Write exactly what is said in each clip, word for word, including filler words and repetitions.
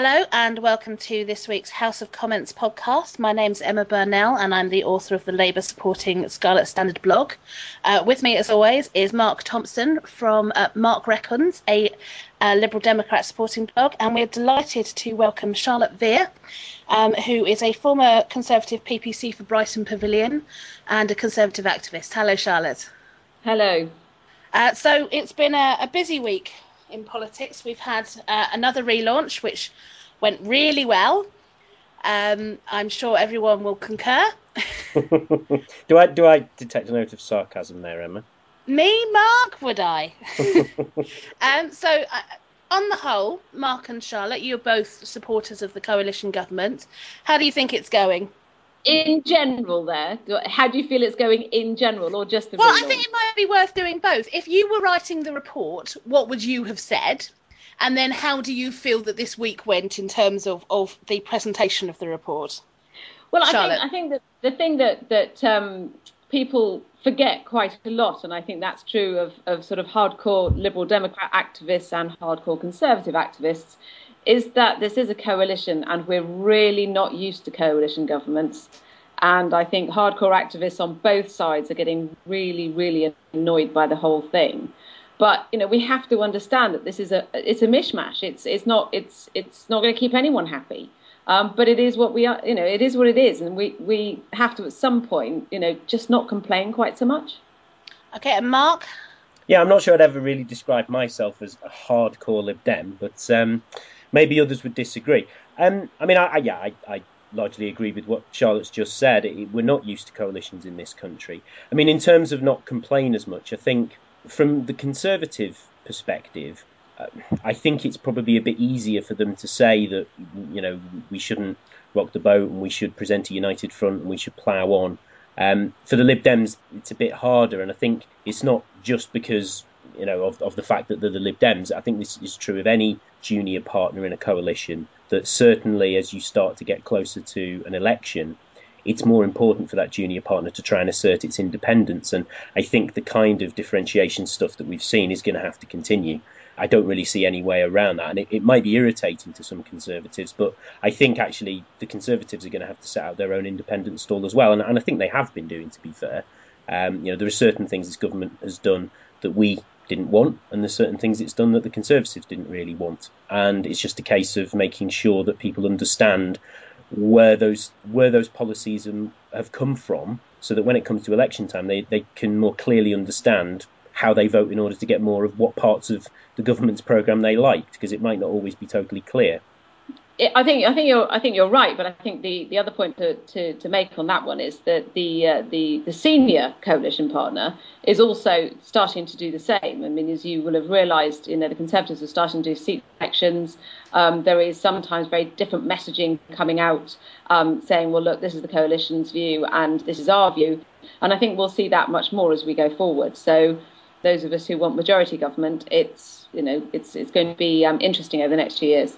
Hello and welcome to this week's House of Comments podcast. My name's Emma Burnell and I'm the author of the Labour supporting Scarlet Standard blog. Uh, with me, as always, is Mark Thompson from uh, Mark Reckons, a, a Liberal Democrat supporting blog, and we're delighted to welcome Charlotte Vere, um, who is a former Conservative P P C for Brighton Pavilion and a Conservative activist. Hello, Charlotte. Hello. Uh, so it's been a, a busy week in politics. We've had uh, another relaunch, which went really well. Um, I'm sure everyone will concur. do I do I detect a note of sarcasm there, Emma? Me, Mark, would I? um, so, uh, on the whole, Mark and Charlotte, you're both supporters of the coalition government. How do you think it's going? In general there, how do you feel it's going in general, or just the Well, relaunch? I think it might be worth doing both. If you were writing the report, what would you have said? And then how do you feel that this week went in terms of, of the presentation of the report? Well, I Charlotte. think I think that the thing that that um, people forget quite a lot, and I think that's true of, of sort of hardcore Liberal Democrat activists and hardcore Conservative activists, is that this is a coalition and we're really not used to coalition governments. And I think hardcore activists on both sides are getting really, really annoyed by the whole thing. But, you know, we have to understand that this is a it's a mishmash. It's it's not it's it's not going to keep anyone happy. Um, but it is what we are, you know, it is what it is. And we, we have to at some point, you know, just not complain quite so much. Okay, and Mark? Yeah, I'm not sure I'd ever really describe myself as a hardcore Lib Dem, but um, maybe others would disagree. Um, I mean, I, I, yeah, I, I largely agree with what Charlotte's just said. It, we're not used to coalitions in this country. I mean, in terms of not complain as much, I think from the Conservative perspective, uh, I think it's probably a bit easier for them to say that, you know, we shouldn't rock the boat and we should present a united front and we should plough on. Um, for the Lib Dems, it's a bit harder, and I think it's not just because, you know, of, of the fact that they're the Lib Dems. I think this is true of any junior partner in a coalition, that certainly as you start to get closer to an election, it's more important for that junior partner to try and assert its independence. And I think the kind of differentiation stuff that we've seen is going to have to continue. I don't really see any way around that. And it, it might be irritating to some Conservatives, but I think actually the Conservatives are going to have to set out their own independent stall as well. And, and I think they have been doing, to be fair. Um, you know, there are certain things this government has done that we didn't want, and there's certain things it's done that the Conservatives didn't really want. And it's just a case of making sure that people understand where those where those policies have come from, so that when it comes to election time, they, they can more clearly understand how they vote in order to get more of what parts of the government's programme they liked, because it might not always be totally clear. I think I think you're I think you're right, but I think the, the other point to, to, to make on that one is that the uh, the the senior coalition partner is also starting to do the same. I mean, as you will have realised, you know, the Conservatives are starting to do seat elections. Um, there is sometimes very different messaging coming out, um, saying, well, look, this is the coalition's view and this is our view, and I think we'll see that much more as we go forward. So those of us who want majority government, it's you know it's it's going to be um, interesting over the next few years.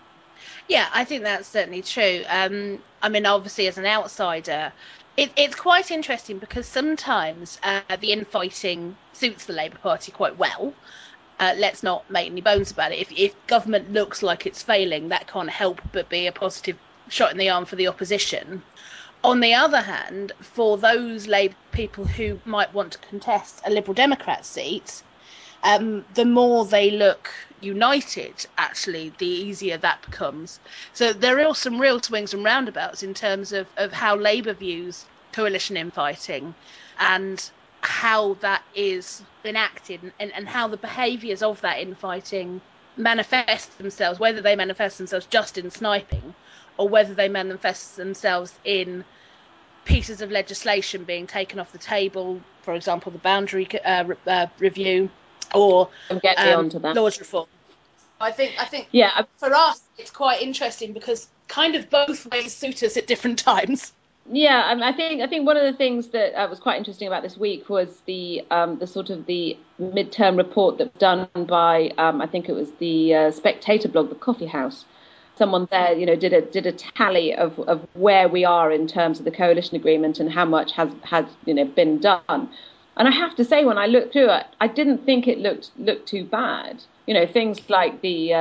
Yeah, I think that's certainly true. Um, I mean, obviously, as an outsider, it, it's quite interesting because sometimes uh, the infighting suits the Labour Party quite well. Uh, let's not make any bones about it. If, if government looks like it's failing, that can't help but be a positive shot in the arm for the opposition. On the other hand, for those Labour people who might want to contest a Liberal Democrat seat, um, the more they look united, actually, the easier that becomes. So there are some real swings and roundabouts in terms of, of how Labour views coalition infighting and how that is enacted and, and how the behaviours of that infighting manifest themselves, whether they manifest themselves just in sniping or whether they manifest themselves in pieces of legislation being taken off the table, for example, the boundary uh, re- uh, review or get um, onto that. laws reform. I think, I think yeah. for us, it's quite interesting because kind of both ways suit us at different times. Yeah, and I think I think one of the things that uh, was quite interesting about this week was the um, the sort of the midterm report that was done by um, I think it was the uh, Spectator blog, the Coffee House. Someone there, you know, did a did a tally of, of where we are in terms of the coalition agreement and how much has has you know been done. And I have to say, when I looked through it, I didn't think it looked looked too bad. You know, things like the uh,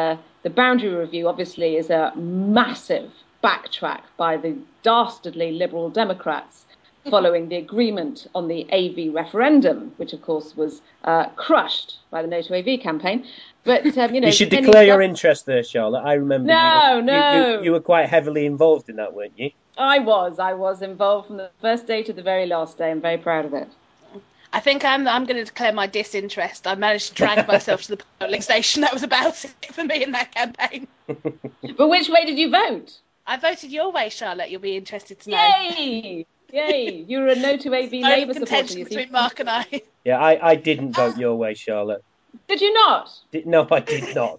the boundary review obviously is a massive backtrack by the dastardly Liberal Democrats following the agreement on the A V referendum, which of course was uh, crushed by the No to A V campaign. But um, you know, you should declare your interest there, Charlotte. I remember no, you, were, no. You, you, you were quite heavily involved in that, weren't you? I was. I was involved from the first day to the very last day. I'm very proud of it. I think I'm I'm going to declare my disinterest. I managed to drag myself to the polling station. That was about it for me in that campaign. But which way did you vote? I voted your way, Charlotte. You'll be interested to know. Yay! Yay! You were a No to A V Labour supporter, you see. Between Mark and I. Yeah, I, I didn't vote your way, Charlotte. Did you not? Did, no, I did not.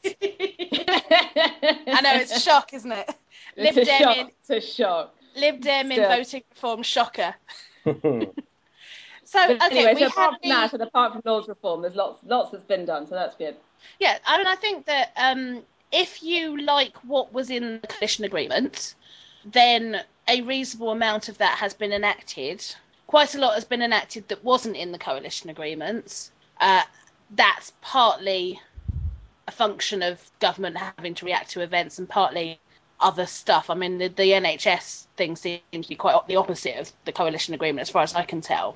I know, it's a shock, isn't it? It's Lib a Dem shock. in, It's a shock. Lib Dem in Still. voting reform, shocker. So, But okay, anyway, we so apart have from the... that, and apart from Lord's reform, there's lots, lots that's been done, so that's good. Yeah, I mean, I think that um, if you like what was in the coalition agreement, then a reasonable amount of that has been enacted. Quite a lot has been enacted that wasn't in the coalition agreements. Uh, that's partly a function of government having to react to events and partly other stuff. I mean, the, the N H S thing seems to be quite the opposite of the coalition agreement, as far as I can tell.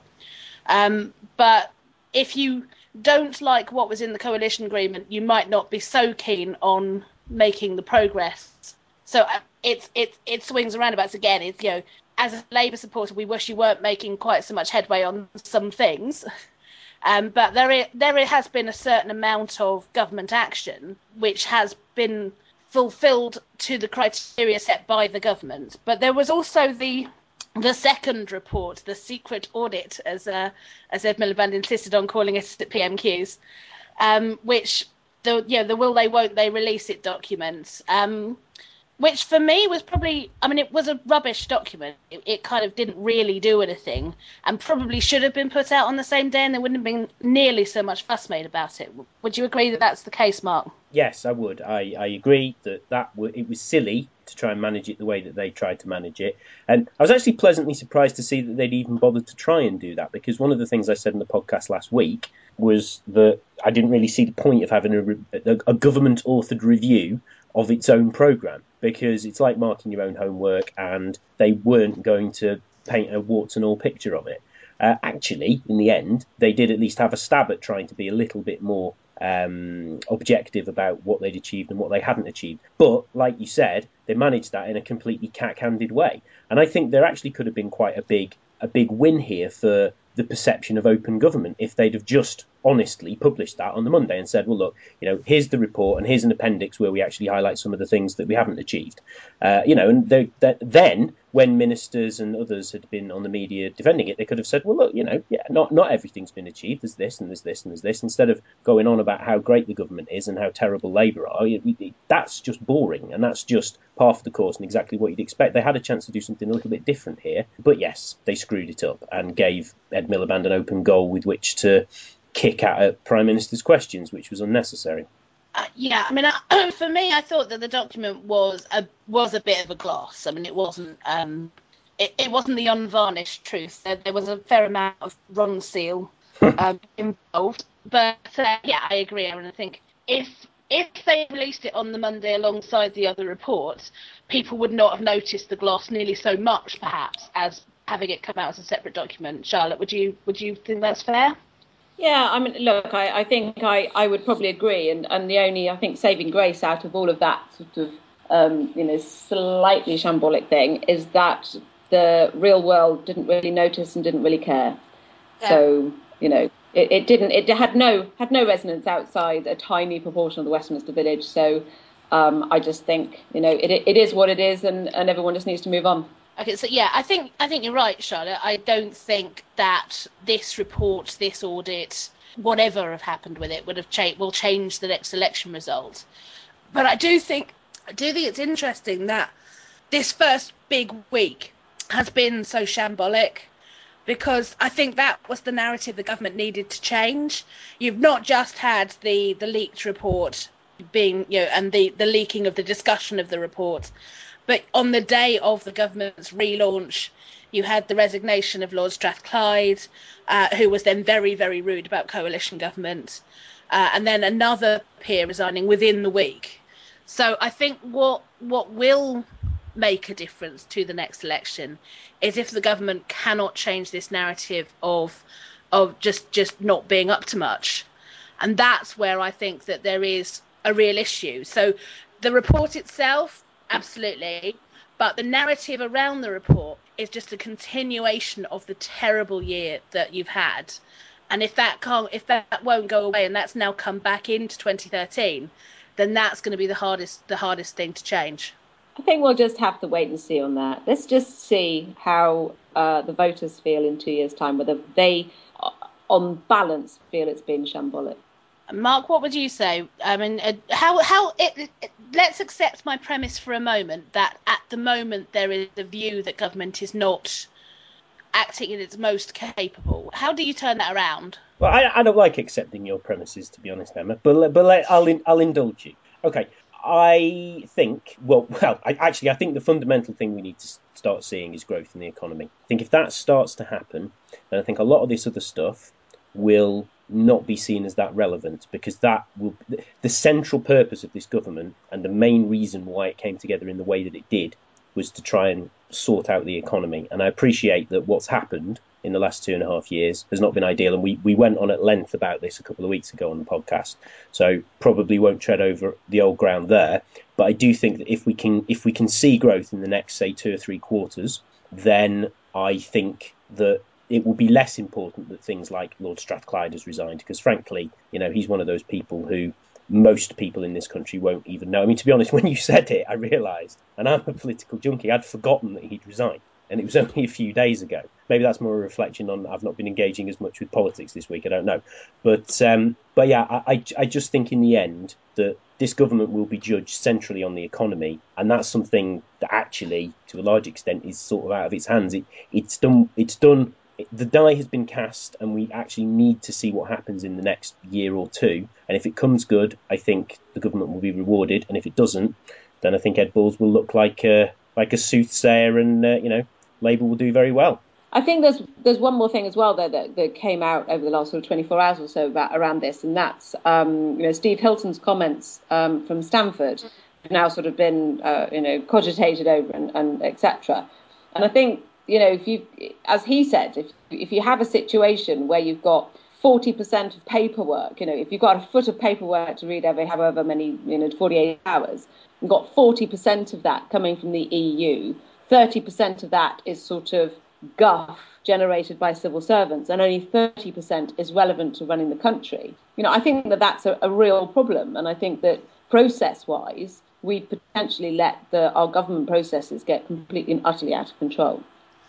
Um, but if you don't like what was in the coalition agreement, you might not be so keen on making the progress. So uh, it's it it swings and roundabouts again. It's, you know, as a Labour supporter, we wish you weren't making quite so much headway on some things. Um, but there is, there has been a certain amount of government action which has been fulfilled to the criteria set by the government. But there was also the the second report, the secret audit, as uh, as Ed Miliband insisted on calling it at P M Qs, um, which the you know, the will they won't they release it documents. Um, Which for me was probably, I mean, it was a rubbish document. It, it kind of didn't really do anything and probably should have been put out on the same day and there wouldn't have been nearly so much fuss made about it. Would you agree that that's the case, Mark? Yes, I would. I, I agree that, that w- it was silly to try and manage it the way that they tried to manage it. And I was actually pleasantly surprised to see that they'd even bothered to try and do that, because one of the things I said in the podcast last week was that I didn't really see the point of having a, a, a government-authored review of its own programme, because it's like marking your own homework and they weren't going to paint a warts and all picture of it. Uh, actually, in the end, they did at least have a stab at trying to be a little bit more um, objective about what they'd achieved and what they hadn't achieved. But, like you said, they managed that in a completely cack-handed way. And I think there actually could have been quite a big a big win here for the perception of open government if they'd have just honestly published that on the Monday and said, well, look, you know, here's the report and here's an appendix where we actually highlight some of the things that we haven't achieved. Uh, you know, and they, they, then when ministers and others had been on the media defending it, they could have said, well, look, you know, yeah, not, not everything's been achieved. There's this and there's this and there's this, instead of going on about how great the government is and how terrible Labour are. That's just boring, and that's just par for the course and exactly what you'd expect. They had a chance to do something a little bit different here, but yes, they screwed it up and gave Ed Miliband an open goal with which to kick at a Prime Minister's questions, which was unnecessary. Uh, yeah, I mean, uh, for me, I thought that the document was a was a bit of a gloss. I mean, it wasn't um, it, it wasn't the unvarnished truth. There, there was a fair amount of wrong seal um, involved. But uh, yeah, I agree, Aaron. I think if if they released it on the Monday alongside the other reports, people would not have noticed the gloss nearly so much, perhaps, as having it come out as a separate document. Charlotte, would you would you think that's fair? Yeah, I mean, look, I, I think I, I would probably agree, and, and the only, I think, saving grace out of all of that sort of, um, you know, slightly shambolic thing is that the real world didn't really notice and didn't really care. Yeah. So, you know, it, it didn't, it had no had no resonance outside a tiny proportion of the Westminster village. So um, I just think, you know, it it is what it is, and, and everyone just needs to move on. Okay, so yeah, I think I think you're right, Charlotte. I don't think that this report, this audit, whatever have happened with it, would have cha- will change the next election result. But I do think I do think it's interesting that this first big week has been so shambolic, because I think that was the narrative the government needed to change. You've not just had the the leaked report being, you know, and the the leaking of the discussion of the report. But on the day of the government's relaunch, you had the resignation of Lord Strathclyde, uh, who was then very, very rude about coalition government, uh, and then another peer resigning within the week. So I think what what will make a difference to the next election is if the government cannot change this narrative of of just just not being up to much. And that's where I think that there is a real issue. So the report itself, absolutely, but the narrative around the report is just a continuation of the terrible year that you've had. And if that can't, if that won't go away, and that's now come back into twenty thirteen, then that's going to be the hardest, the hardest thing to change. I think we'll just have to wait and see on that. Let's just see how uh, the voters feel in two years' time, whether they, on balance, feel it's been shambolic. Mark, what would you say? I mean, uh, how how it, it, let's accept my premise for a moment that at the moment there is a view that government is not acting in its most capable. How do you turn that around? Well, I, I don't like accepting your premises, to be honest, Emma. But but let, I'll in, I'll indulge you. Okay, I think well well I, actually I think the fundamental thing we need to start seeing is growth in the economy. I think if that starts to happen, then I think a lot of this other stuff will not be seen as that relevant, because that will the central purpose of this government and the main reason why it came together in the way that it did was to try and sort out the economy. And I appreciate that what's happened in the last two and a half years has not been ideal, and we, we went on at length about this a couple of weeks ago on the podcast, so probably won't tread over the old ground there. But I do think that if we can if we can see growth in the next, say, two or three quarters, then I think that it will be less important that things like Lord Strathclyde has resigned, because frankly, you know, he's one of those people who most people in this country won't even know. I mean, to be honest, when you said it, I realised, and I'm a political junkie, I'd forgotten that he'd resigned, and it was only a few days ago. Maybe that's more a reflection on I've not been engaging as much with politics this week, I don't know. But um, but yeah, I, I just think in the end that this government will be judged centrally on the economy, and that's something that actually, to a large extent, is sort of out of its hands. It, it's done. It's done. The die has been cast, and we actually need to see what happens in the next year or two. And if it comes good, I think the government will be rewarded. And if it doesn't, then I think Ed Balls will look like a, like a soothsayer, and uh, you know, Labour will do very well. I think there's there's one more thing as well though that, that came out over the last sort of twenty-four hours or so about around this, and that's um, you know Steve Hilton's comments um, from Stanford have now sort of been uh, you know cogitated over and, and et cetera. And I think, you know, if you, as he said, if if you have a situation where you've got forty percent of paperwork, you know, if you've got a foot of paperwork to read every however many, you know, forty-eight hours, you've got forty percent of that coming from the E U, thirty percent of that is sort of guff generated by civil servants, and only thirty percent is relevant to running the country. You know, I think that that's a, a real problem, and I think that process-wise, we potentially let the, our government processes get completely and utterly out of control.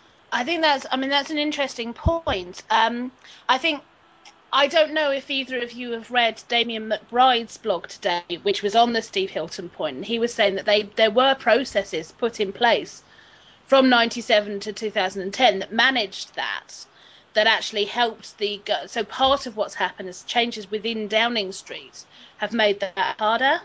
I think that's, I mean, that's an interesting point. Um, I think, I don't know if either of you have read Damien McBride's blog today, which was on the Steve Hilton point, and he was saying that they there were processes put in place from ninety-seven to two thousand ten that managed that, that actually helped the, so part of what's happened is changes within Downing Street have made that harder.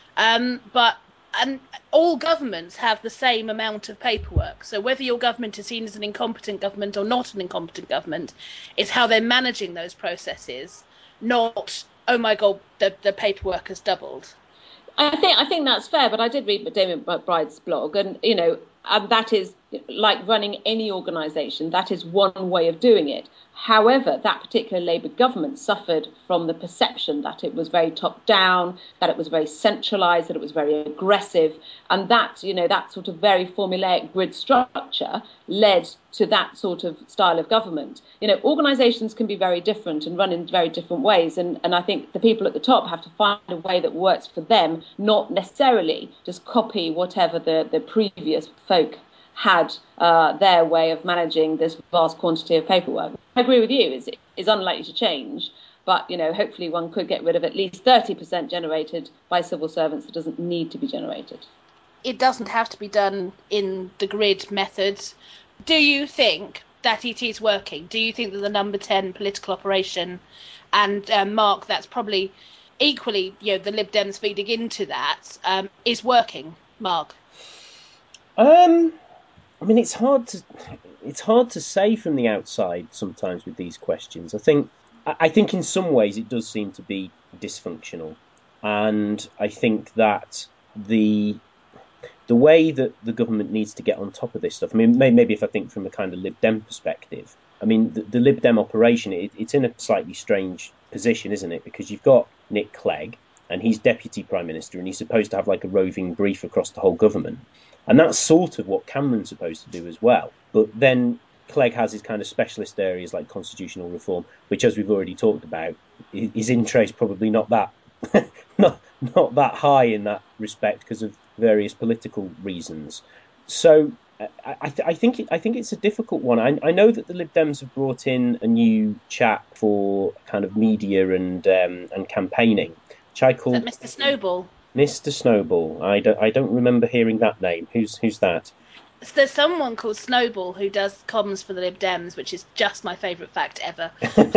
Um, but and all governments have the same amount of paperwork. So whether your government is seen as an incompetent government or not an incompetent government, is how they're managing those processes, not, oh my God, the, the paperwork has doubled. I think I think that's fair, but I did read Damien McBride's blog, and you know, and that is like running any organisation. That is one way of doing it. However, that particular Labour government suffered from the perception that it was very top down, that it was very centralised, that it was very aggressive, and that, you know, that sort of very formulaic grid structure led to that sort of style of government. You know, organisations can be very different and run in very different ways, and, and I think the people at the top have to find a way that works for them, not necessarily just copy whatever the, the previous folk had uh, their way of managing this vast quantity of paperwork. I agree with you, it's, it's unlikely to change, but, you know, hopefully one could get rid of at least thirty percent generated by civil servants that doesn't need to be generated. It doesn't have to be done in the grid methods. Do you think that it is working? Do you think that the number ten political operation, and um, Mark, that's probably equally, you know, the Lib Dems feeding into that, um, is working, Mark? Um... I mean, it's hard to it's hard to say from the outside sometimes with these questions. I think I think in some ways it does seem to be dysfunctional, and I think that the the way that the government needs to get on top of this stuff. I mean, maybe if I think from a kind of Lib Dem perspective, I mean, the, the Lib Dem operation, it, it's in a slightly strange position, isn't it? Because you've got Nick Clegg, and he's Deputy Prime Minister, and he's supposed to have like a roving brief across the whole government. And that's sort of what Cameron's supposed to do as well. But then Clegg has his kind of specialist areas like constitutional reform, which, as we've already talked about, his interest probably not that not not that high in that respect because of various political reasons. So I, th- I think it, I think it's a difficult one. I, I know that the Lib Dems have brought in a new chap for kind of media and um, and campaigning, which I call Mister Snowball. Mister Snowball. I don't I don't remember hearing that name. Who's who's that? There's someone called Snowball who does comms for the Lib Dems, which is just my favourite fact ever.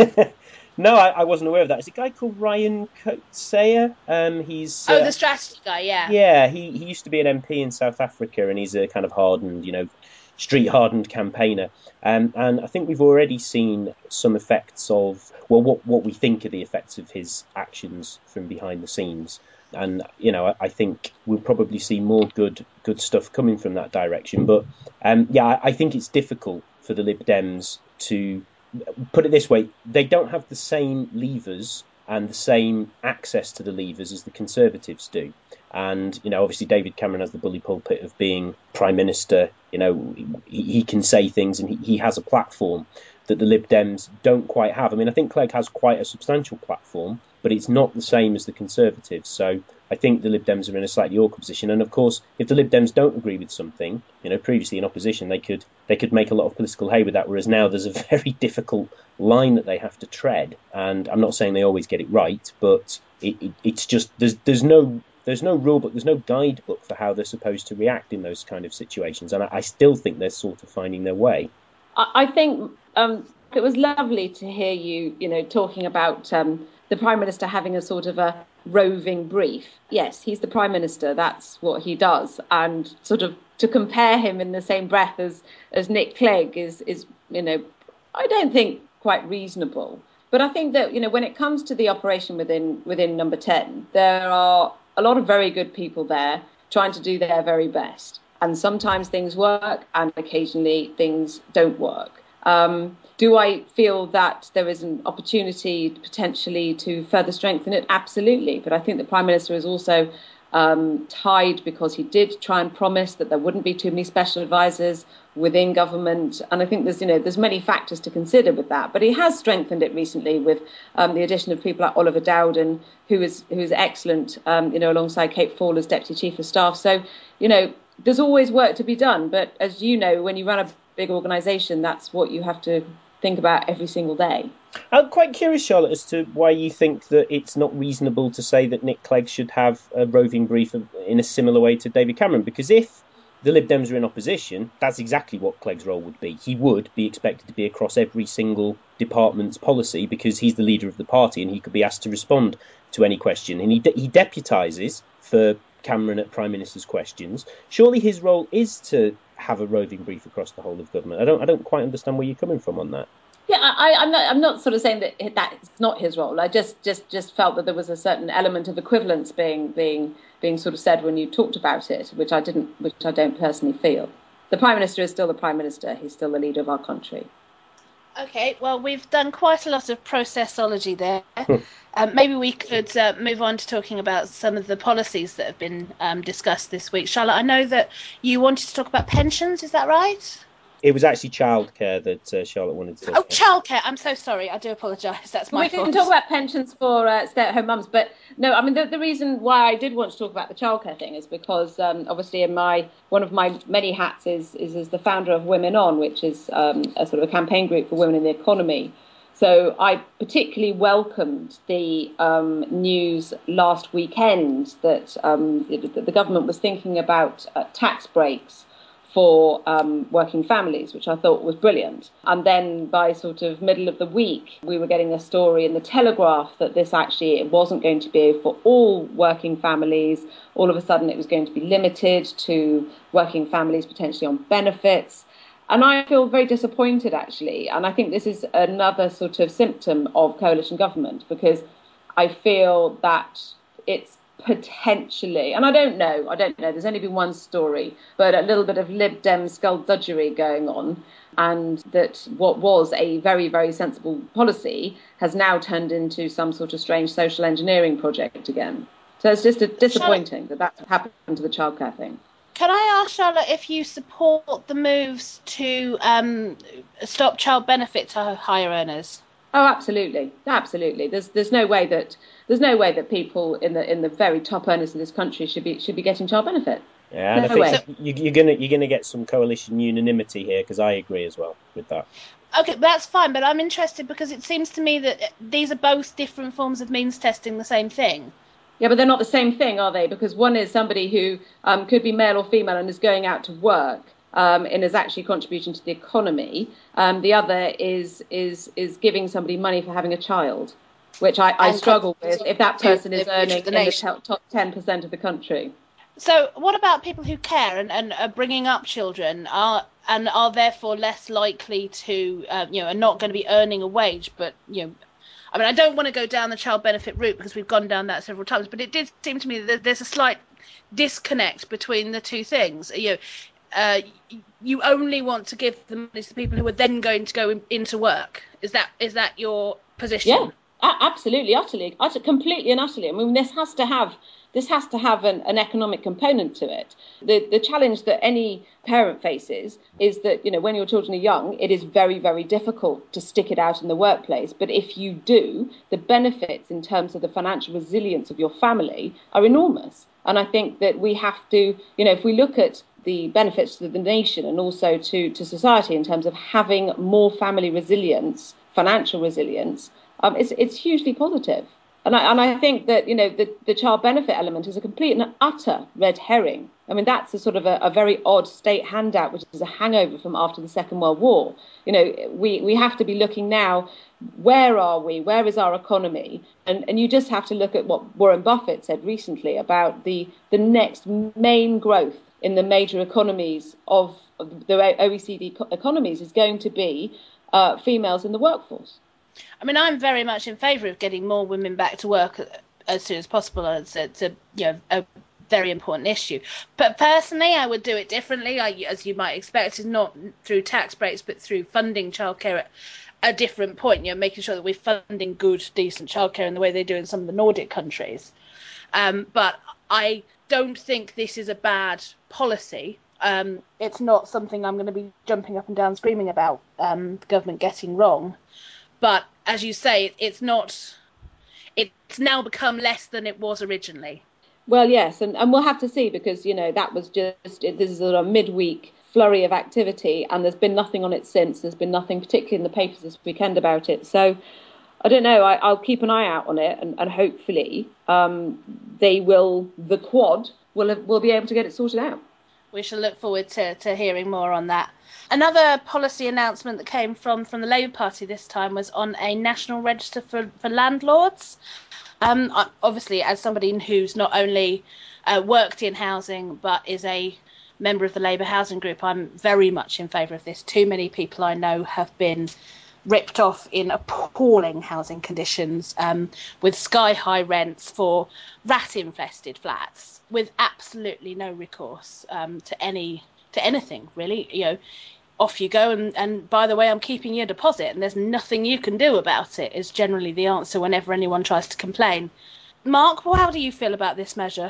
No, I, I wasn't aware of that. It's a guy called Ryan Coetzee. Um, he's oh, uh, the strategy guy, yeah. Yeah, he, he used to be an M P in South Africa, and he's a kind of hardened, you know, street-hardened campaigner. Um, and I think we've already seen some effects of, well, what, what we think are the effects of his actions from behind the scenes. And, you know, I, I think we'll probably see more good good stuff coming from that direction. But, um, yeah, I, I think it's difficult for the Lib Dems to, put it this way, they don't have the same levers and the same access to the levers as the Conservatives do. And, you know, obviously David Cameron has the bully pulpit of being Prime Minister. You know, he, he can say things and he, he has a platform that the Lib Dems don't quite have. I mean, I think Clegg has quite a substantial platform, but it's not the same as the Conservatives. So I think the Lib Dems are in a slightly awkward position. And of course, if the Lib Dems don't agree with something, you know, previously in opposition, they could they could make a lot of political hay with that. Whereas now there's a very difficult line that they have to tread. And I'm not saying they always get it right, but it, it, it's just there's there's no there's no rule book, there's no guidebook for how they're supposed to react in those kind of situations. And I, I still think they're sort of finding their way. I think um, it was lovely to hear you, you know, talking about um, the Prime Minister having a sort of a roving brief. Yes, he's the Prime Minister. That's what he does. And sort of to compare him in the same breath as, as Nick Clegg is, is, you know, I don't think quite reasonable. But I think that, you know, when it comes to the operation within within Number ten, there are a lot of very good people there trying to do their very best. And sometimes things work and occasionally things don't work. Um, do I feel that there is an opportunity potentially to further strengthen it? Absolutely. But I think the Prime Minister is also um, tied because he did try and promise that there wouldn't be too many special advisors within government. And I think there's, you know, there's many factors to consider with that. But he has strengthened it recently with um, the addition of people like Oliver Dowden, who is who is excellent, um, you know, alongside Kate Fall as Deputy Chief of Staff. So, you know, there's always work to be done. But as you know, when you run a big organisation, that's what you have to think about every single day. I'm quite curious, Charlotte, as to why you think that it's not reasonable to say that Nick Clegg should have a roving brief in a similar way to David Cameron. Because if the Lib Dems are in opposition, that's exactly what Clegg's role would be. He would be expected to be across every single department's policy because he's the leader of the party and he could be asked to respond to any question. And he de- he deputises for Cameron at Prime Minister's questions. Surely his role is to have a roving brief across the whole of government. I don't I don't quite understand where you're coming from on that. Yeah, I, I'm not. I'm not sort of saying that that's not his role. I just, just, just felt that there was a certain element of equivalence being, being, being sort of said when you talked about it, which I didn't, which I don't personally feel. The Prime Minister is still the Prime Minister. He's still the leader of our country. Okay, well, we've done quite a lot of processology there. um, maybe we could uh, move on to talking about some of the policies that have been um, discussed this week. Charlotte, I know that you wanted to talk about pensions. Is that right? It was actually childcare that uh, Charlotte wanted to talk Oh, about. childcare. I'm so sorry. I do apologise. That's my we fault. We can talk about pensions for uh, stay-at-home mums, but no, I mean, the, the reason why I did want to talk about the childcare thing is because um, obviously in my one of my many hats is, is as the founder of Women On, which is um, a sort of a campaign group for women in the economy. So I particularly welcomed the um, news last weekend that um, the government was thinking about uh, tax breaks for um, working families, which I thought was brilliant. And then by sort of middle of the week, we were getting a story in the Telegraph that this actually it wasn't going to be for all working families. All of a sudden, it was going to be limited to working families potentially on benefits. And I feel very disappointed, actually. And I think this is another sort of symptom of coalition government, because I feel that it's Potentially, and I don't know. I don't know. There's only been one story, but a little bit of Lib Dem skullduggery going on, and that what was a very, very sensible policy has now turned into some sort of strange social engineering project again. So it's just a disappointing that that's happened to the childcare thing. Can I ask, Charlotte, if you support the moves to um, stop child benefit to higher earners? Oh, absolutely, absolutely. There's there's no way that there's no way that people in the in the very top earners of this country should be should be getting child benefit. Yeah, and no I think you, you're gonna you're gonna get some coalition unanimity here, because I agree as well with that. Okay, that's fine, but I'm interested because it seems to me that these are both different forms of means testing the same thing. Yeah, but they're not the same thing, are they? Because one is somebody who um, could be male or female and is going out to work. Um, and is actually contributing to the economy. Um, the other is is is giving somebody money for having a child, which I, I struggle with if that person is earning in the top ten percent of the country. So what about people who care and, and are bringing up children are and are therefore less likely to, uh, you know, are not going to be earning a wage, but, you know, I mean, I don't want to go down the child benefit route because we've gone down that several times, but it did seem to me that there's a slight disconnect between the two things. You know, Uh, you only want to give the money to the people who are then going to go in, into work. Is that is that your position? Yeah, absolutely, utterly, utter, completely and utterly. I mean, this has to have this has to have an, an economic component to it. The the challenge that any parent faces is that, you know, when your children are young, it is very, very difficult to stick it out in the workplace. But if you do, the benefits in terms of the financial resilience of your family are enormous. And I think that we have to, you know, if we look at the benefits to the nation and also to, to society in terms of having more family resilience, financial resilience, um, it's it's hugely positive. And I and I think that, you know, the, the child benefit element is a complete and utter red herring. I mean, that's a sort of a, a very odd state handout, which is a hangover from after the Second World War. You know, we, we have to be looking now, where are we? Where is our economy? And and you just have to look at what Warren Buffett said recently about the, the next main growth in the major economies of the O E C D economies is going to be uh, females in the workforce. I mean, I'm very much in favour of getting more women back to work as soon as possible. It's, it's a, you know, a very important issue. But personally, I would do it differently, I, as you might expect, is not through tax breaks, but through funding childcare at a different point, you know, making sure that we're funding good, decent childcare in the way they do in some of the Nordic countries. Um, but I don't think this is a bad policy. Um, it's not something I'm going to be jumping up and down screaming about um, the government getting wrong. But as you say, it's not. It's now become less than it was originally. Well, yes, and, and we'll have to see, because, you know, that was just this is a midweek flurry of activity, and there's been nothing on it since. There's been nothing, particularly in the papers this weekend, about it. So I don't know. I, I'll keep an eye out on it, and, and hopefully um, they will. The Quad will have, will be able to get it sorted out. We shall look forward to, to hearing more on that. Another policy announcement that came from, from the Labour Party this time was on a national register for, for landlords. Um, obviously, as somebody who's not only uh, worked in housing but is a member of the Labour housing group, I'm very much in favour of this. Too many people I know have been ripped off in appalling housing conditions, um, with sky-high rents for rat-infested flats, with absolutely no recourse um, to any to anything, really. You know, off you go, and, and by the way, I'm keeping your deposit, and there's nothing you can do about it, is generally the answer whenever anyone tries to complain. Mark, well, how do you feel about this measure?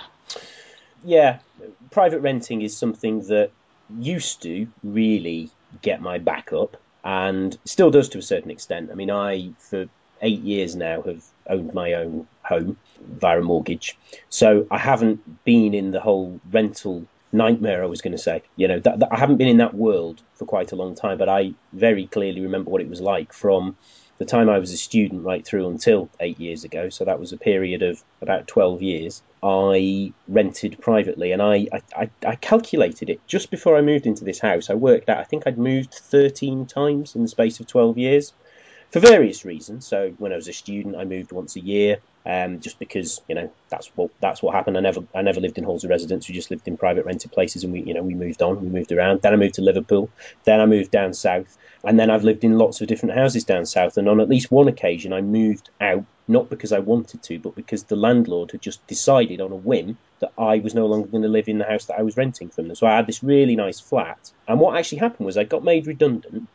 Yeah, private renting is something that used to really get my back up, and still does to a certain extent. I mean, I, for eight years now, have owned my own home via a mortgage. So I haven't been in the whole rental nightmare, I was going to say. You know, that, that I haven't been in that world for quite a long time, but I very clearly remember what it was like from the time I was a student right through until eight years ago. So that was a period of about twelve years. I rented privately, and I, I, I calculated it just before I moved into this house. I worked out, I think I'd moved thirteen times in the space of twelve years for various reasons. So when I was a student, I moved once a year. Um, just because, you know, that's what that's what happened. I never I never lived in halls of residence. We just lived in private rented places, and we you know we moved on, we moved around. Then I moved to Liverpool. Then I moved down south, and then I've lived in lots of different houses down south. And on at least one occasion, I moved out not because I wanted to, but because the landlord had just decided on a whim that I was no longer going to live in the house that I was renting from them. So I had this really nice flat, and what actually happened was I got made redundant,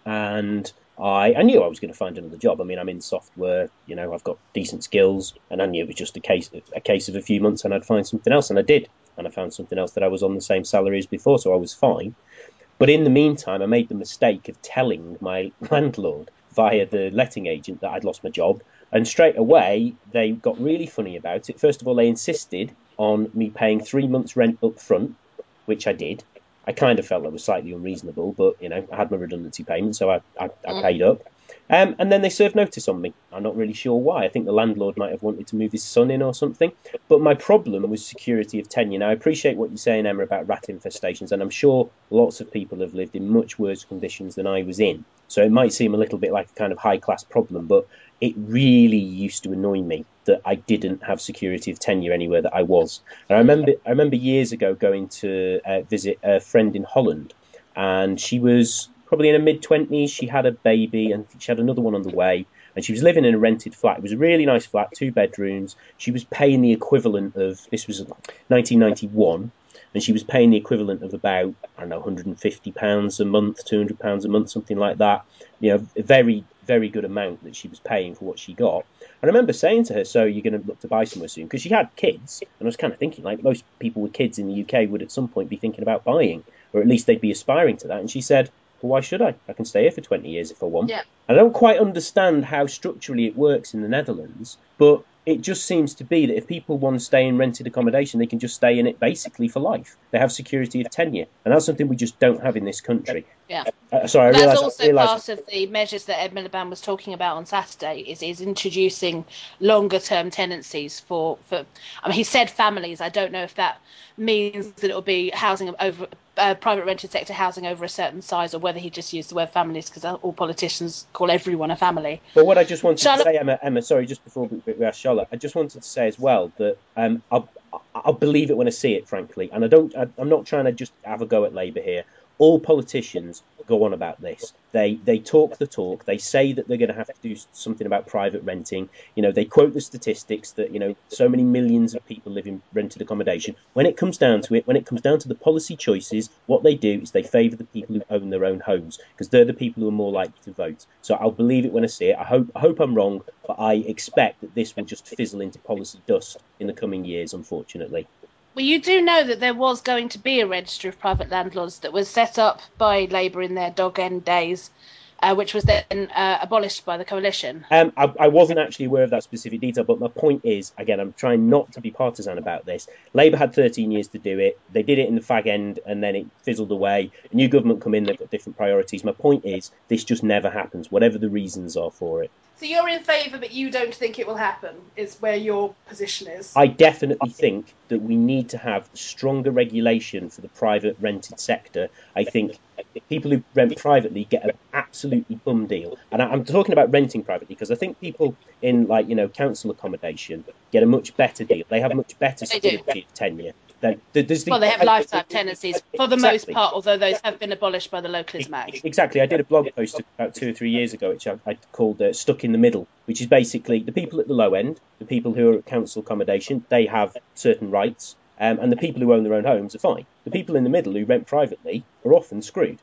and I, I knew I was going to find another job. I mean, I'm in software, you know, I've got decent skills, and I knew it was just a case a case of a few months and I'd find something else, and I did. And I found something else that I was on the same salary as before, so I was fine. But in the meantime, I made the mistake of telling my landlord via the letting agent that I'd lost my job. And straight away, they got really funny about it. First of all, they insisted on me paying three months' rent up front, which I did. I kind of felt that was slightly unreasonable, but, you know, I had my redundancy payment, so I, I, I paid up. Um, and then they served notice on me. I'm not really sure why. I think the landlord might have wanted to move his son in or something. But my problem was security of tenure. Now, I appreciate what you're saying, Emma, about rat infestations, and I'm sure lots of people have lived in much worse conditions than I was in. So it might seem a little bit like a kind of high-class problem, but it really used to annoy me that I didn't have security of tenure anywhere that I was. And I remember, I remember years ago going to uh, visit a friend in Holland, and she was probably in her mid-twenties. She had a baby, and she had another one on the way, and she was living in a rented flat. It was a really nice flat, two bedrooms. She was paying the equivalent of, this was nineteen ninety-one, and she was paying the equivalent of about, I don't know, one hundred fifty pounds a month, two hundred pounds a month, something like that. You know, a very, very good amount that she was paying for what she got. And I remember saying to her, so you're going to look to buy somewhere soon? Because she had kids, and I was kind of thinking, like, most people with kids in the U K would at some point be thinking about buying, or at least they'd be aspiring to that. And she said, well, why should I? I can stay here for twenty years if I want. Yeah. I don't quite understand how structurally it works in the Netherlands, but it just seems to be that if people want to stay in rented accommodation, they can just stay in it basically for life. They have security of tenure, and that's something we just don't have in this country. Yeah. Uh, sorry, I That's realise, also I realise part of the measures that Ed Miliband was talking about on Saturday. Is is introducing longer term tenancies for for. I mean, he said families. I don't know if that means that it will be housing over uh, private rented sector housing over a certain size, or whether he just used the word families because all politicians call everyone a family. But what I just wanted Charlotte? to say, Emma, Emma, sorry, just before we, we ask Charlotte, I just wanted to say as well that um, I'll, I'll believe it when I see it, frankly, and I don't. I, I'm not trying to just have a go at Labour here. All politicians go on about this. They they talk the talk. They say that they're going to have to do something about private renting. You know, they quote the statistics that, you know, so many millions of people live in rented accommodation. When it comes down to it, when it comes down to the policy choices, what they do is they favour the people who own their own homes, because they're the people who are more likely to vote. So I'll believe it when I see it. I hope I hope I'm wrong, but I expect that this will just fizzle into policy dust in the coming years, unfortunately. Well, you do know that there was going to be a register of private landlords that was set up by Labour in their dog end days, uh, which was then uh, abolished by the coalition. Um, I, I wasn't actually aware of that specific detail, but my point is, again, I'm trying not to be partisan about this. Labour had thirteen years to do it. They did it in the fag end, and then it fizzled away. A new government come in, they've got different priorities. My point is, this just never happens, whatever the reasons are for it. So you're in favour, but you don't think it will happen, is where your position is? I definitely think that we need to have stronger regulation for the private rented sector. I think people who rent privately get an absolutely bum deal. And I'm talking about renting privately because I think people in, like, you know, council accommodation get a much better deal. They have much better security of tenure. Then there's the, well, they have lifetime tenancies for the exactly. most part, although those have been abolished by the Localism Act. Exactly. I did a blog post about two or three years ago, which I, I called uh, Stuck in the Middle, which is basically the people at the low end, the people who are at council accommodation, they have certain rights, um, and the people who own their own homes are fine. The people in the middle who rent privately are often screwed.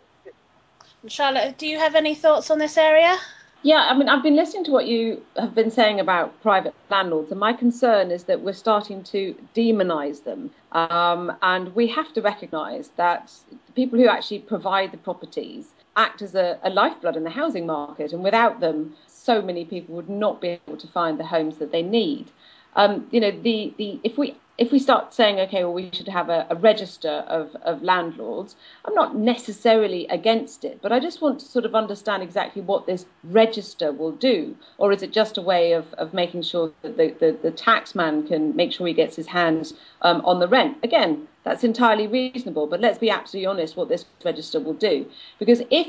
Charlotte, do you have any thoughts on this area? Yeah, I mean, I've been listening to what you have been saying about private landlords, and my concern is that we're starting to demonise them. Um, and we have to recognise that the people who actually provide the properties act as a, a lifeblood in the housing market, and without them, so many people would not be able to find the homes that they need. Um, you know, the, the if we if we start saying, OK, well, we should have a, a register of, of landlords, I'm not necessarily against it, but I just want to sort of understand exactly what this register will do. Or is it just a way of, of making sure that the, the, the tax man can make sure he gets his hands um, on the rent? Again, that's entirely reasonable, but let's be absolutely honest what this register will do. Because if it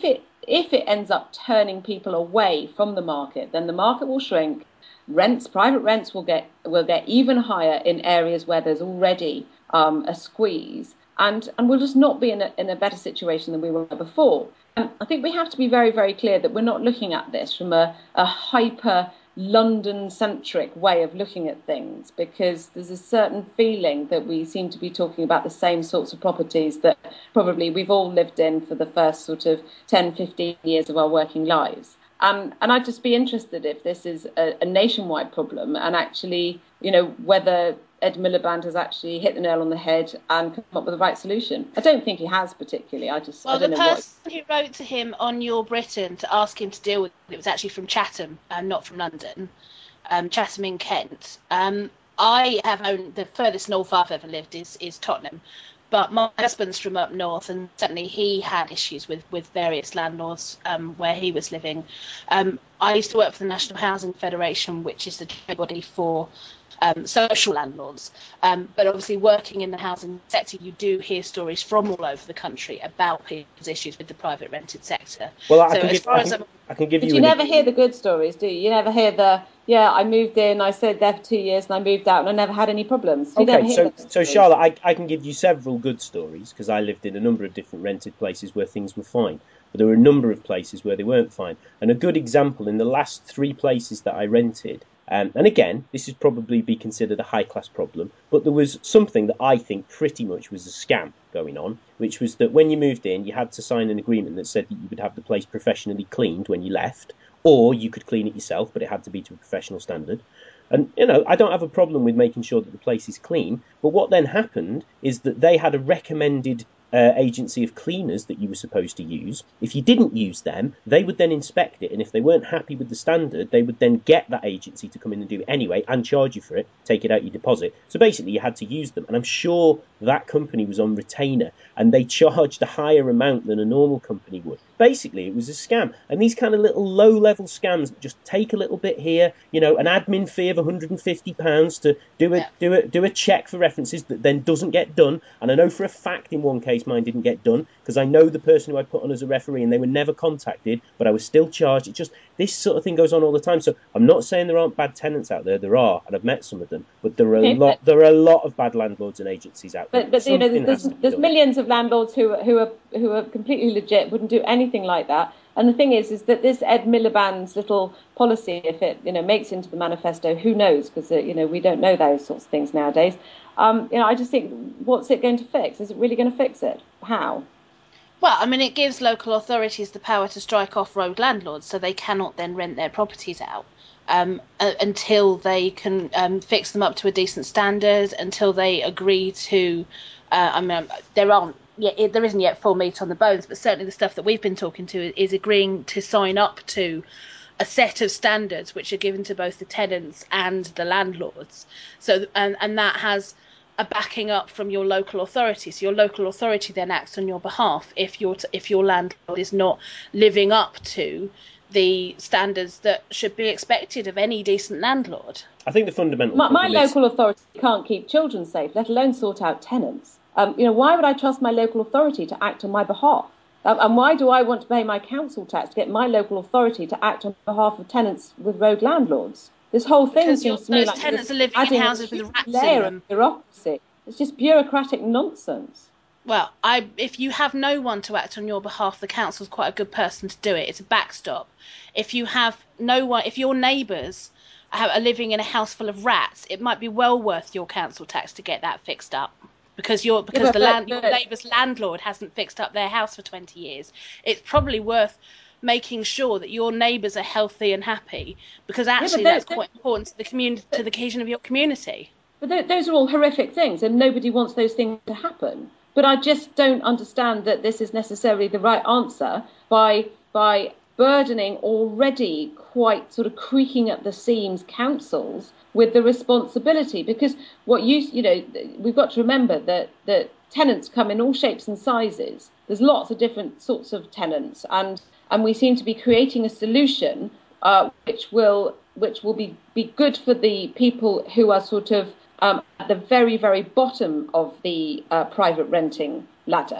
if it ends up turning people away from the market, then the market will shrink. Rents, private rents will get will get even higher in areas where there's already um, a squeeze, and and we'll just not be in a, in a better situation than we were before. And I think we have to be very, very clear that we're not looking at this from a, a hyper London-centric way of looking at things, because there's a certain feeling that we seem to be talking about the same sorts of properties that probably we've all lived in for the first sort of ten, fifteen years of our working lives. Um, and I'd just be interested if this is a, a nationwide problem, and actually, you know, whether Ed Miliband has actually hit the nail on the head and come up with the right solution. I don't think he has particularly. I just well, I don't the know person what... who wrote to him on Your Britain to ask him to deal with it was actually from Chatham, um, not from London, um, Chatham in Kent. Um, I have owned the furthest north I've ever lived is is Tottenham. But my husband's from up north, and certainly he had issues with, with various landlords um, where he was living. Um, I used to work for the National Housing Federation, which is the body for um, social landlords. Um, but obviously working in the housing sector, you do hear stories from all over the country about people's issues with the private rented sector. Well, I so can as give, far I as can, I'm... I can give But you... you an... never hear the good stories, do you? You never hear the, yeah, I moved in, I stayed there for two years and I moved out and I never had any problems. You never Okay, hear so, those so stories. Charlotte, I, I can give you several good stories, because I lived in a number of different rented places where things were fine. But there were a number of places where they weren't fine. And a good example, in the last three places that I rented, um, and again, this is probably be considered a high-class problem, but there was something that I think pretty much was a scam going on, which was that when you moved in, you had to sign an agreement that said that you would have the place professionally cleaned when you left, or you could clean it yourself, but it had to be to a professional standard. And, you know, I don't have a problem with making sure that the place is clean, but what then happened is that they had a recommended uh, agency of cleaners that you were supposed to use. If you didn't use them, they would then inspect it, and if they weren't happy with the standard, they would then get that agency to come in and do it anyway and charge you for it, take it out your deposit. So basically you had to use them, and I'm sure that company was on retainer and they charged a higher amount than a normal company would. Basically it was a scam, and these kind of little low-level scams that just take a little bit here, you know, an admin fee of one hundred fifty pounds to do a Yeah. do a do a check for references that then doesn't get done. And I know for a fact in one case mine didn't get done, because I know the person who I put on as a referee and they were never contacted, but I was still charged. It just, this sort of thing goes on all the time. So I'm not saying there aren't bad tenants out there. There are, and I've met some of them, but there are Okay, a lot but- there are a lot of bad landlords and agencies out there. But, but you know, Something there's, has to be there's done. millions of landlords who who are who are completely legit, wouldn't do anything like that. And the thing is, is that this Ed Miliband's little policy, if it you know makes into the manifesto, who knows? Because uh, you know we don't know those sorts of things nowadays. Um, you know, I just think, what's it going to fix? Is it really going to fix it? How? Well, I mean, it gives local authorities the power to strike off road landlords, so they cannot then rent their properties out um, uh, until they can um, fix them up to a decent standard, until they agree to. Uh, I mean, there aren't. Yeah, it, there isn't yet full meat on the bones, but certainly the stuff that we've been talking to is agreeing to sign up to a set of standards which are given to both the tenants and the landlords. So, and and that has a backing up from your local authority. So your local authority then acts on your behalf if your if your landlord is not living up to the standards that should be expected of any decent landlord. I think the fundamental My, my problem is- local authority can't keep children safe, let alone sort out tenants. Um, you know, why would I trust my local authority to act on my behalf? Um, and why do I want to pay my council tax to get my local authority to act on behalf of tenants with road landlords? This whole thing Because seems your- to me those like tenants just are living in adding houses a with huge rats in layer them. of bureaucracy. It's just bureaucratic nonsense. Well, I if you have no one to act on your behalf, the council's quite a good person to do it. It's a backstop. If you have no one, if your neighbours are are living in a house full of rats, it might be well worth your council tax to get that fixed up. Because your because but- the land but- your neighbour's landlord hasn't fixed up their house for twenty years. It's probably worth making sure that your neighbours are healthy and happy, because actually those- that's quite important to the community, to the cohesion of your community. But th- those are all horrific things, and nobody wants those things to happen. But I just don't understand that this is necessarily the right answer by by burdening already quite sort of creaking at the seams councils with the responsibility. Because what you you know we've got to remember that that tenants come in all shapes and sizes. There's lots of different sorts of tenants, and and we seem to be creating a solution uh, which will which will be be good for the people who are sort of um, at the very, very bottom of the uh, private renting ladder,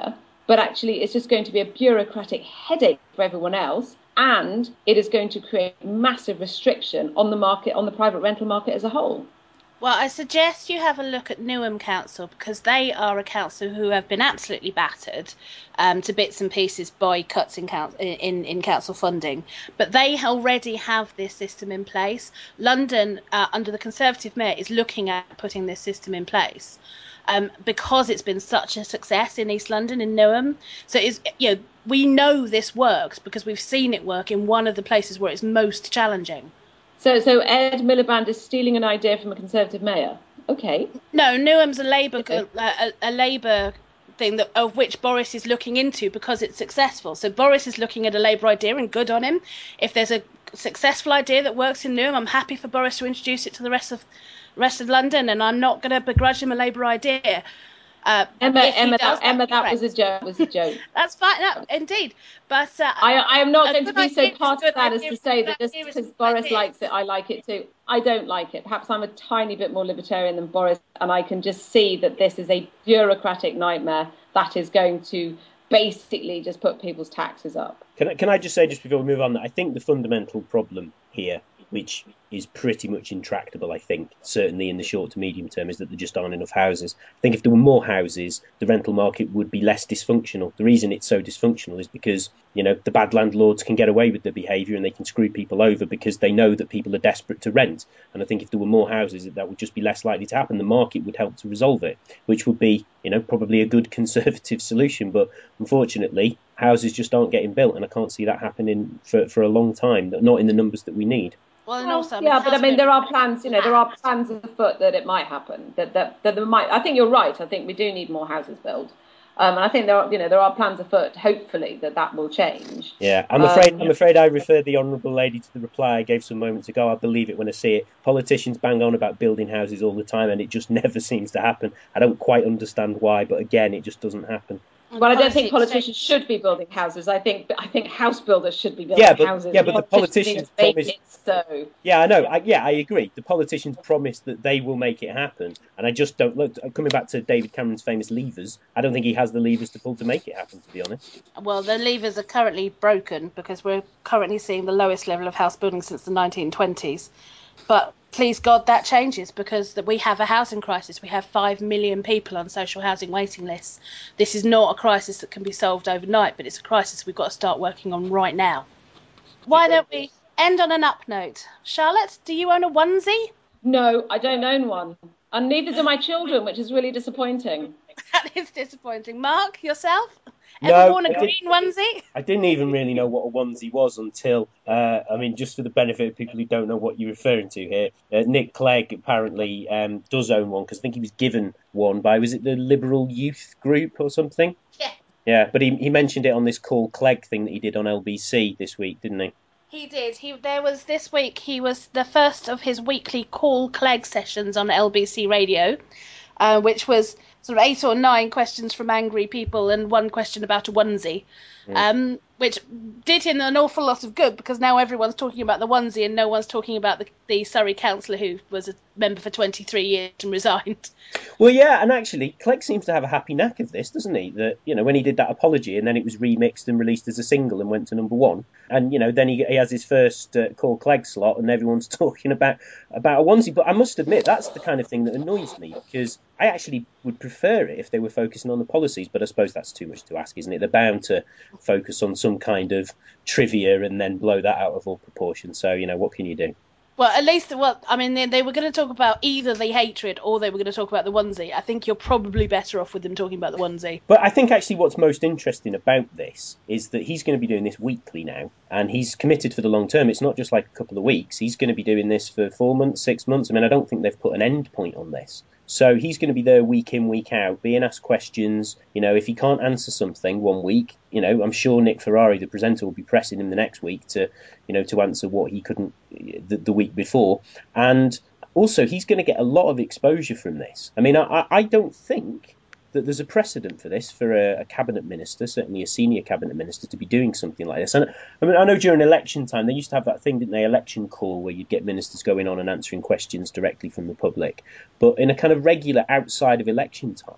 but actually it's just going to be a bureaucratic headache for everyone else, and it is going to create massive restriction on the market, on the private rental market as a whole. Well, I suggest you have a look at Newham Council, because they are a council who have been absolutely battered um, to bits and pieces by cuts in, council, in, in council funding. But they already have this system in place. London, uh, under the Conservative mayor, is looking at putting this system in place um, because it's been such a success in East London, in Newham. So it's, you know, we know this works because we've seen it work in one of the places where it's most challenging. So, so Ed Miliband is stealing an idea from a Conservative mayor. Okay. No, Newham's a Labour Okay. a, a Labour thing that of which Boris is looking into because it's successful. So Boris is looking at a Labour idea, and good on him. If there's a successful idea that works in Newham, I'm happy for Boris to introduce it to the rest of rest of London, and I'm not going to begrudge him a Labour idea. Uh, Emma, Emma, does, that, Emma, that was a joke. Was a joke. That's fine, no, indeed. But uh, I, I am not going to be so idea, partisan as to say that just idea because Boris idea. likes it, I like it too. I don't like it. Perhaps I'm a tiny bit more libertarian than Boris, and I can just see that this is a bureaucratic nightmare that is going to basically just put people's taxes up. Can I, can I just say, just before we move on, that I think the fundamental problem here, which is pretty much intractable, I think, certainly in the short to medium term, is that there just aren't enough houses. I think if there were more houses, the rental market would be less dysfunctional. The reason it's so dysfunctional is because, you know, the bad landlords can get away with their behaviour and they can screw people over because they know that people are desperate to rent. And I think if there were more houses, that would just be less likely to happen. The market would help to resolve it, which would be, you know, probably a good Conservative solution. But unfortunately, houses just aren't getting built, and I can't see that happening for, for a long time, not in the numbers that we need. Well, and Well, also, I mean, yeah, but I mean, there are plans. You know, there are plans. plans afoot that it might happen. That that that there might. I think you're right. I think we do need more houses built, um, and I think there are. You know, there are plans afoot. Hopefully, that that will change. Yeah, I'm afraid. Um, I'm afraid I referred the honourable lady to the reply I gave some moments ago. I believe it when I see it. Politicians bang on about building houses all the time, and it just never seems to happen. I don't quite understand why, but again, it just doesn't happen. Well, I don't think politicians should be building houses. I think I think house builders should be building Yeah, but houses. yeah, but the politicians make promise. it so. Yeah, I know. I, yeah, I agree. The politicians promise that they will make it happen, and I just don't look. Coming back to David Cameron's famous levers, I don't think he has the levers to pull to make it happen. To be honest. Well, the levers are currently broken because we're currently seeing the lowest level of house building since the nineteen twenties. But please God, that changes, because we have a housing crisis. We have five million people on social housing waiting lists. This is not a crisis that can be solved overnight, but it's a crisis we've got to start working on right now. Why don't we end on an up note? Charlotte, do you own a onesie? No, I don't own one, and neither do my children, which is really disappointing. That is disappointing. Mark, yourself? No, Ever worn a I green didn't- onesie? I didn't even really know what a onesie was until, uh, I mean, just for the benefit of people who don't know what you're referring to here, uh, Nick Clegg apparently um, does own one, because I think he was given one by, was it the Liberal Youth Group or something? Yeah. Yeah, but he, he mentioned it on this Call Clegg thing that he did on L B C this week, didn't he? He did. He there was this week. He was the first of his weekly Call Clegg sessions on L B C Radio, uh, which was sort of eight or nine questions from angry people and one question about a onesie, Mm. um, which did him an awful lot of good, because now everyone's talking about the onesie and no one's talking about the, the Surrey councillor who was a member for twenty-three years and resigned. Well, yeah, and actually, Clegg seems to have a happy knack of this, doesn't he? That, you know, when he did that apology and then it was remixed and released as a single and went to number one, and, you know, then he, he has his first uh, Call Clegg slot and everyone's talking about, about a onesie. But I must admit, that's the kind of thing that annoys me, because I actually would prefer it if they were focusing on the policies, but I suppose that's too much to ask, isn't it? They're bound to focus on some kind of trivia and then blow that out of all proportion. So, you know, what can you do? Well, at least, well, I mean, they, they were going to talk about either the hatred or they were going to talk about the onesie. I think you're probably better off with them talking about the onesie. But I think actually what's most interesting about this is that he's going to be doing this weekly now, and he's committed for the long term. It's not just like a couple of weeks. He's going to be doing this for four months, six months. I mean, I don't think they've put an end point on this. So he's going to be there week in, week out, being asked questions. You know, if he can't answer something one week, you know, I'm sure Nick Ferrari, the presenter, will be pressing him the next week to, you know, to answer what he couldn't the, the week before. And also, he's going to get a lot of exposure from this. I mean, I, I don't think that there's a precedent for this, for a, a cabinet minister, certainly a senior cabinet minister, to be doing something like this. And I mean, I know during election time, they used to have that thing, didn't they, election call, where you'd get ministers going on and answering questions directly from the public. But in a kind of regular outside of election time,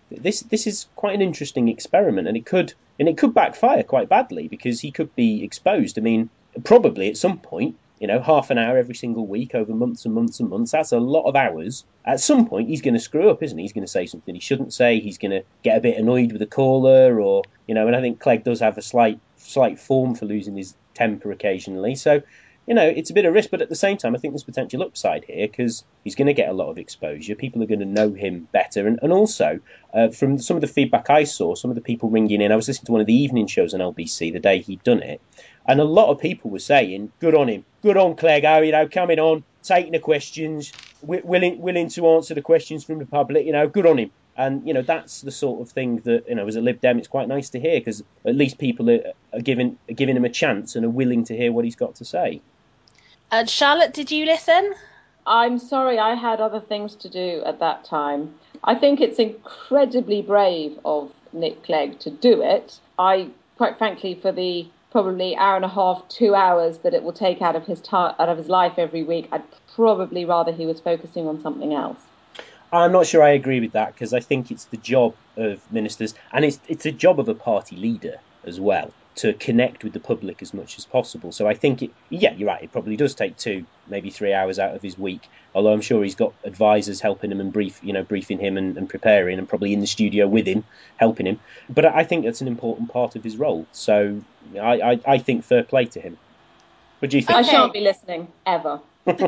this this is quite an interesting experiment, and it could and it could backfire quite badly because he could be exposed. I mean, probably at some point, you know, half an hour every single week over months and months and months. That's a lot of hours. At some point, he's going to screw up, isn't he? He's going to say something he shouldn't say. He's going to get a bit annoyed with the caller, or you know. And I think Clegg does have a slight slight form for losing his temper occasionally. So, you know, it's a bit of risk, but at the same time, I think there's potential upside here because he's going to get a lot of exposure. People are going to know him better. And, and also, uh, from some of the feedback I saw, some of the people ringing in, I was listening to one of the evening shows on L B C the day he'd done it, and a lot of people were saying, good on him, good on Clegg, oh, you know, coming on, taking the questions, willing, willing to answer the questions from the public, you know, good on him. And, you know, that's the sort of thing that, you know, as a Lib Dem, it's quite nice to hear because at least people are, are, giving, are giving him a chance and are willing to hear what he's got to say. And Charlotte, did you listen? I'm sorry, I had other things to do at that time. I think it's incredibly brave of Nick Clegg to do it. I, quite frankly, for the probably hour and a half, two hours that it will take out of his ta- out of his life every week, I'd probably rather he was focusing on something else. I'm not sure I agree with that because I think it's the job of ministers, and it's it's a job of a party leader as well, to connect with the public as much as possible. So I think, it, yeah, you're right, it probably does take two, maybe three hours out of his week, although I'm sure he's got advisors helping him and brief, you know, briefing him and, and preparing, and probably in the studio with him, helping him. But I think that's an important part of his role. So I, I, I think fair play to him. What do you think? I shan't be listening, ever.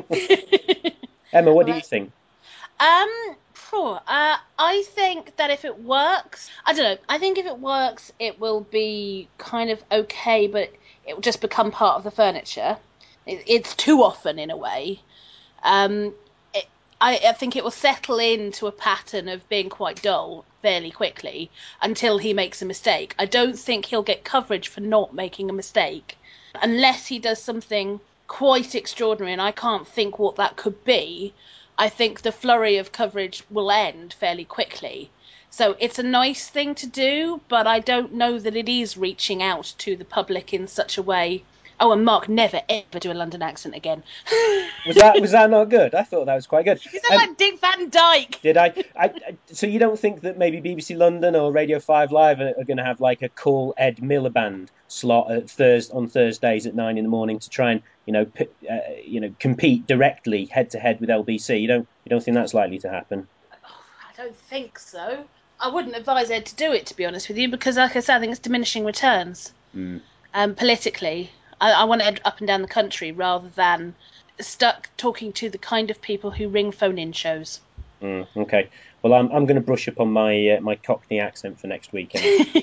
Emma, what do you think? Um, phew, uh, I think that if it works, I don't know, I think if it works, it will be kind of okay, but it will just become part of the furniture. It, it's too often, in a way. Um, it, I, I think it will settle into a pattern of being quite dull fairly quickly until he makes a mistake. I don't think he'll get coverage for not making a mistake unless he does something quite extraordinary, and I can't think what that could be. I think the flurry of coverage will end fairly quickly. So it's a nice thing to do, but I don't know that it is reaching out to the public in such a way. Oh, and Mark, never ever do a London accent again. was that was that not good? I thought that was quite good. You sound um, like Dick Van Dyke. Did I, I, I? So you don't think that maybe B B C London or Radio Five Live are, are going to have like a Call Ed Miliband slot at Thursday on Thursdays at nine in the morning to try and you know p- uh, you know compete directly head to head with L B C? You don't you don't think that's likely to happen? Oh, I don't think so. I wouldn't advise Ed to do it, to be honest with you, because like I said, I think it's diminishing returns mm. um, politically. I, I want Ed up and down the country rather than stuck talking to the kind of people who ring phone-in shows. Mm, okay. Well, I'm I'm going to brush up on my uh, my Cockney accent for next week.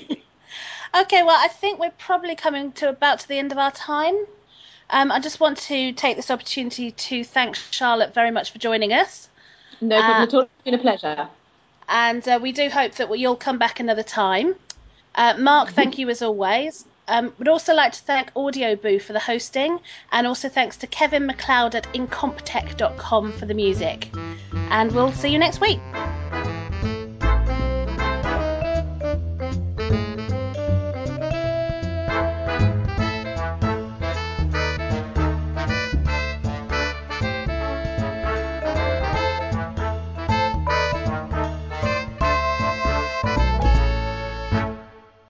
Okay. Well, I think we're probably coming to about to the end of our time. Um, I just want to take this opportunity to thank Charlotte very much for joining us. No problem uh, at all. It's been a pleasure. And uh, we do hope that you'll come back another time. Uh, Mark, thank you as always. Um, would also like to thank Audio Boo for the hosting, and also thanks to Kevin MacLeod at incomptech dot com for the music. And we'll see you next week.